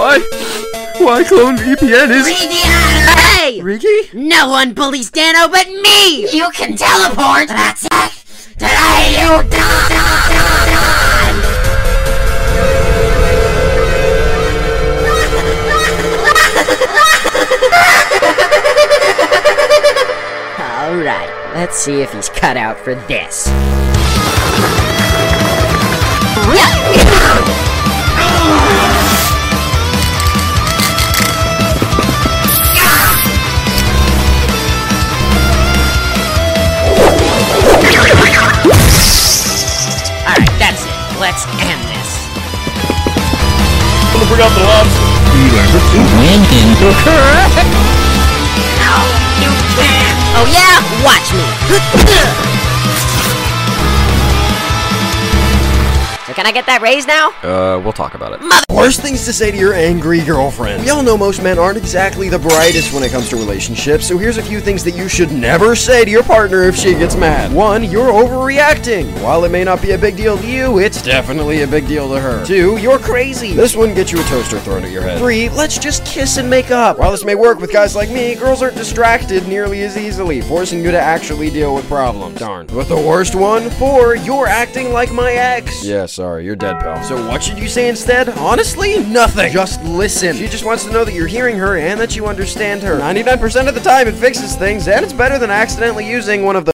Why clone VPN is... Hey! Riki? No one bullies Dano but me! You can teleport! That's it! Today you die! Alright, let's see if he's cut out for this. Alright, that's it. Let's end this. I'm gonna bring out the lobster. No, you can't! Oh yeah? Watch me! So can I get that raise now? We'll talk about it. Worst things to say to your angry girlfriend. We all know most men aren't exactly the brightest when it comes to relationships, so here's a few things that you should never say to your partner if she gets mad. 1, you're overreacting. While it may not be a big deal to you, it's definitely a big deal to her. 2, you're crazy. This one gets you a toaster thrown at your head. 3, let's just kiss and make up. While this may work with guys like me, girls aren't distracted nearly as easily, forcing you to actually deal with problems. Darn. But the worst one? 4, you're acting like my ex. Yeah, sorry, you're dead, pal. So what should you say instead? Honestly, nothing. Just listen. She just wants to know that you're hearing her and that you understand her. 99% of the time it fixes things, and it's better than accidentally using one of the